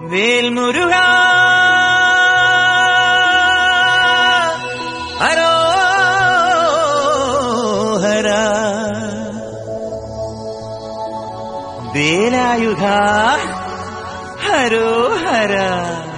വേൽമുരുകാ ഹരോഹരാ വേലായുധാ ഹരോഹരാ.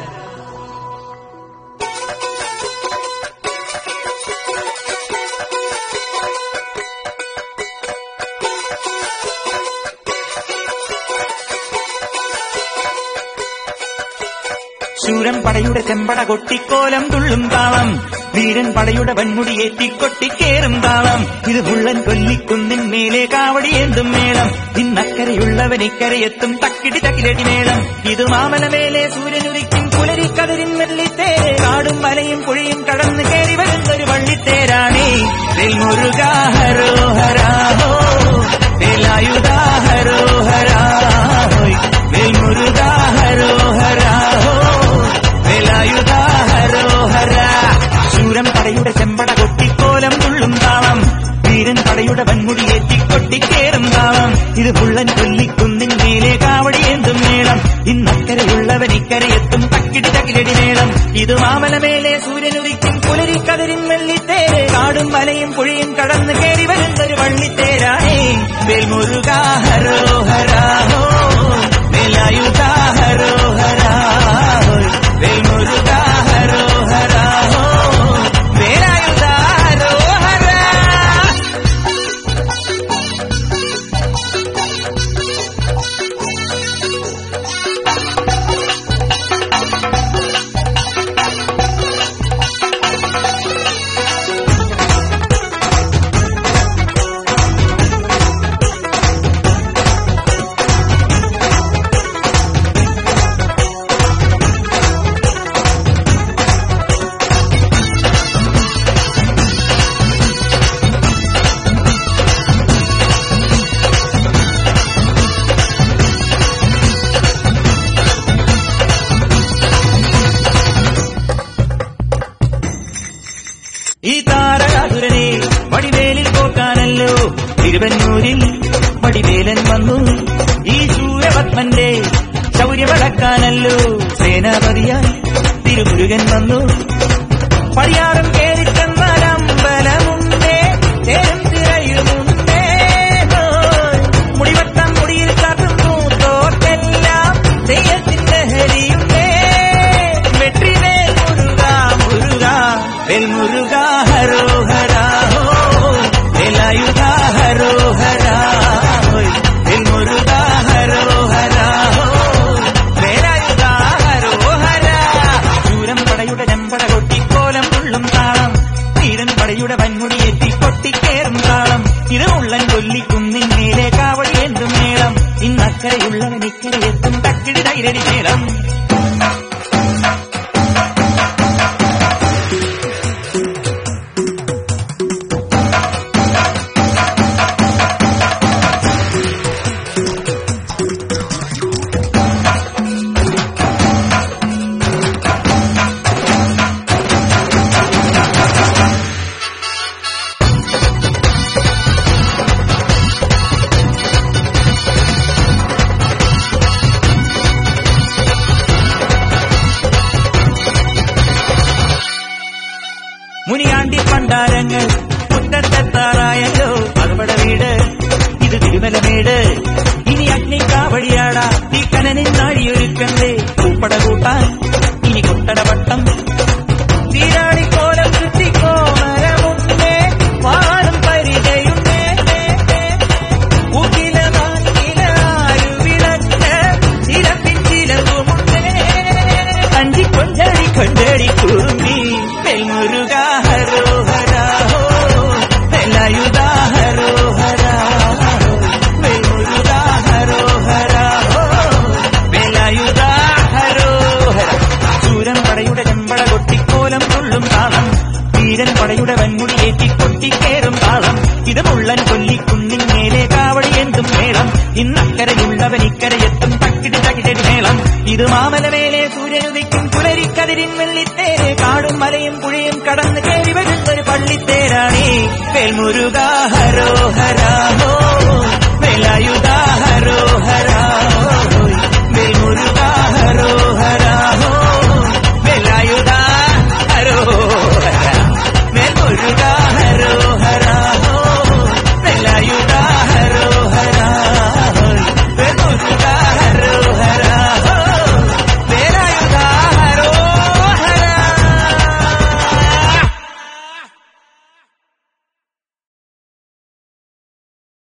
ശൂരൻ പടയുടെ ചെമ്പട കൊട്ടിക്കോലം തുള്ളും താളം, വീരൻ പടയുടെ വൻമുടിയേറ്റിക്കൊട്ടിക്കേറും താളം. ഇത് പുള്ളൻ കൊല്ലിക്കുന്നിൻ മേലെ കാവടിയേന്തും മേളം. ഇന്നക്കരയുള്ളവൻ ഇക്കരയെത്തും തക്കിടി തക്കിലടി മേളം. ഇത് മാമലമേലെ സൂര്യനുദിക്കും പുലരിക്കതിരിൻ വെള്ളിത്തേര്. കാടും മലയും പുഴയും കടന്നു കയറി വരുന്നൊരു വള്ളിത്തേരാണേ. വേൽമുരുകാ ഹരോഹരാ ഹോ, വേലായുധാ ഹരോഹരാ ഹോയ്, വേൽമുരുകാ ഹരോഹരാ ഹോ, വേലായുധാ ഹരോഹരാ. ശൂരൻ പടയുടെ ചെമ്പട കൊട്ടിക്കോലം തുള്ളും താളം, വീരൻ പടയുടെ വൻമുടിയേറ്റിക്കൊട്ടിക്കേറും താളം. ഇത് പുള്ളൻ കൊല്ലിക്കുന്നിൻ മേലെ കാവടിയേന്തും മേളം. ഇന്നക്കരയുള്ളവൻ ഇക്കരയെത്തും തക്കിടി തകിലടി മേളം. ഇത് മാമലമേലെ സൂര്യനുദിക്കും പുലരിക്കതിരിൻ വെള്ളിത്തേര്. കാടും മലയും പുഴയും കടന്നു കയറി വരുന്നൊരു വള്ളിത്തേരാണേ. വേൽമുരുകാ ഹരോഹരാ ഹോ, വേലായുധാ ഹരോഹരാ ഹോയ്, വേൽമുരുകാ ഹരോഹരാ ഹോ, വേലായുധാ ഹരോഹരാ. ഈ താരകാസുരനെ വടിവേലിൽ പോക്കാനല്ലോ തിരുവന്നൂരിൽ വടിവേലൻ വന്നു. ഈ സൂര്യപത്മന്റെ ശൗര്യമടക്കാനല്ലോ സേനാപതിയായി തിരുമുരുകൻ വന്നു. പടിയാറും കേറിച്ചെന്നാലമ്പലമുണ്ടേ, തേരും തിരയുമുണ്ടേ, മുടിവട്ടം മുടിയിൽ കാട്ടുന്നു തോക്കെല്ലാം തെയ്യത്തിന്റെ ഹരിയുണ്ടേ. വെട്രിവേൽ മുരുകാ മുരുകാ, വേൽമുരുകാ ഹരോഹരാ ഹോ, വേലായുധാ ഹരോഹരാ ഹോയ്, വേൽമുരുകാ ഹരോഹരാ ഹോ, വേലായുധാ ഹരോഹരാ. ശൂരൻ പടയുടെ ചെമ്പട കൊട്ടിക്കോലം തുള്ളും താളം, വീരൻ പടയുടെ വൻമുടിയേറ്റി കൊട്ടിക്കേറും താളം. ഇത് ഉള്ളൻ കൊല്ലിക്കുന്നിൻ മേലെ കാവടിയേന്തും മേളം. ഇന്നക്കരയുള്ളവൻ ഇക്കരയെത്തും തക്കിടി തൈരടി മേളം. മുനിയാണ്ടി പണ്ടാരങ്ങൾ മുറ്റത്തെത്താറായല്ലോ അകപട വീട്. ഇത് തിരുമലമേട്. ഇനി അഗ്നി കാവടിയാടാ ഈ കനനിൻ നാഴിയൊരുക്കണ്ടേ. പൂപ്പട കൂട്ടാൻ ഇനി കൊട്ടടവട്ടം, തീരാളിക്കോലം ചുറ്റിക്കോമരമുണ്ടേ, പാടും പരിചയുണ്ടേ. ഉകിലമാരുവിളക്ക് ചിലപ്പിൻ ചിലവുമുണ്ടേ. കഞ്ചി കൊഞ്ചടി കൊഞ്ചടി കുറുമ്പി, വേൽമുരുകാ ഹരോഹരാ ഹോ, വേലായുധാ ഹരോഹരാ ഹോ, വേൽമുരുകാ ഹരോഹരാ ഹോ, വേലായുധാ ഹരോഹരാ. ശൂരൻ പടയുടെ ചെമ്പട കൊട്ടിക്കോലം തുള്ളും താളം, വീരൻ പടയുടെ വൻമുടിയേറ്റി കൊട്ടിക്കേറും താളം. ഇത് മുള്ളൻ കൊല്ലിക്കുന്നിൻ മേലെ കാവടിയേന്തും മേളം. ഇന്നക്കരയുള്ളവൻ ഇക്കരയെത്തും തക്കിടി തകിടടി മേളം. ഇത് മാമലമേലെ സൂര്യനുദിക്കും പുലരിക്കതിരിൻ വെള്ളിത്തേര്. കാടും മലയും പുഴയും കടന്നു കയറി വരുന്നൊരു പള്ളിത്തേരാണേ. വേൽമുരുകാ ഹരോഹരാ ഹോ, വേലായുധാ ഹരോഹരാ